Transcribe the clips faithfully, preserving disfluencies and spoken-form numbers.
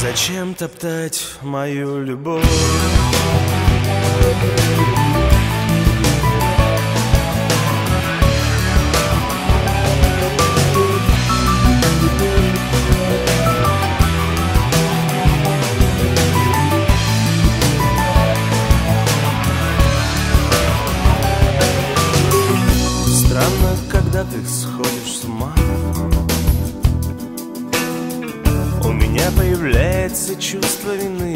Зачем топтать мою любовь? Странно, когда ты сходишь с ума, у меня появляется чувство вины.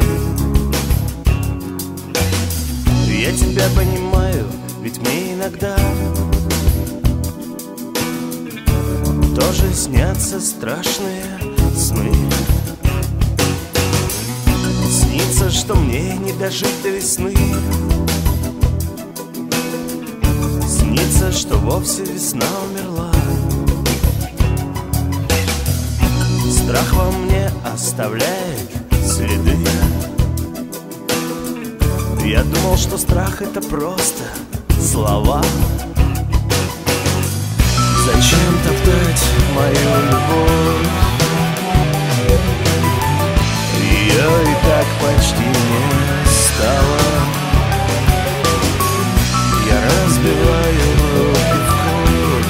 Я тебя понимаю, ведь мне иногда тоже снятся страшные сны. Снится, что мне не дожить до весны. Снится, что вовсе весна умерла. Страх во мне оставляет следы. Я думал, что страх — это просто слова. Зачем топтать мою любовь? Ее и так почти не стало. Я разбиваю руки в кровь.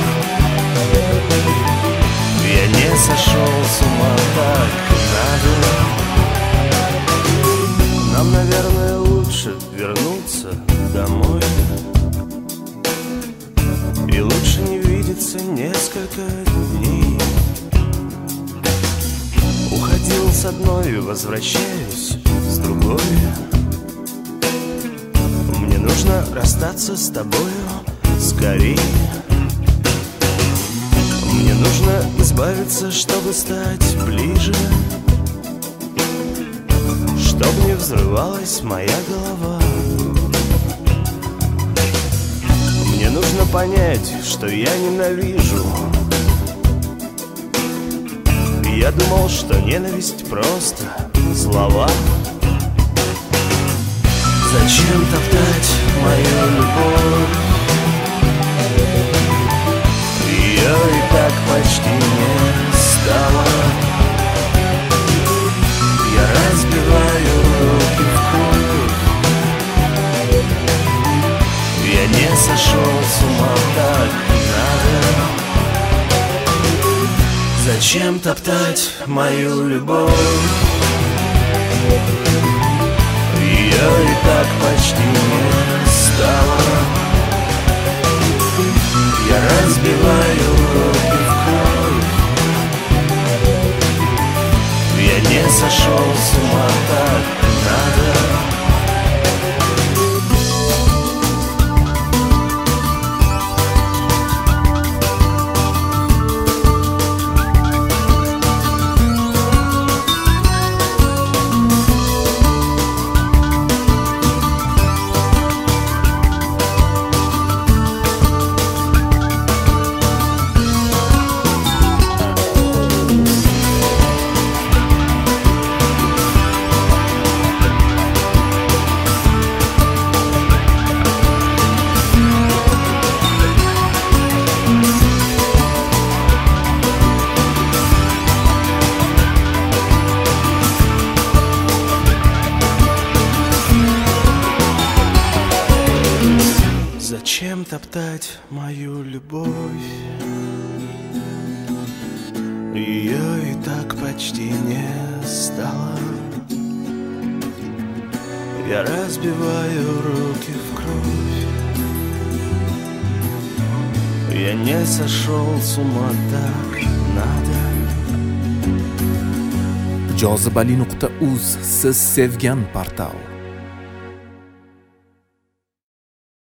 Я не сошел с ума, так надо. Нам, наверное, лучше вернуться домой. И лучше не видеться несколько дней. Уходил с одной, возвращаюсь с другой. Мне нужно расстаться с тобою скорее. Мне нужно избавиться, чтобы стать ближе, чтоб не взрывалась моя голова. Мне нужно понять, что я ненавижу. Я думал, что ненависть просто слова. Зачем топтать мою любовь? Ее и так почти не стало. Я разбиваю руки в кровь. Я не сошел с ума, так надо. Зачем топтать мою любовь? Ее и так почти не стало. Я разбиваю руки в кровь. Я не сошел с ума, так надо. Зачем топтать мою любовь? Ее и так почти не стало. Я разбиваю руки в кровь. Я не сошел с ума, так надо. jozibali nuqta uz siz sevgan portal.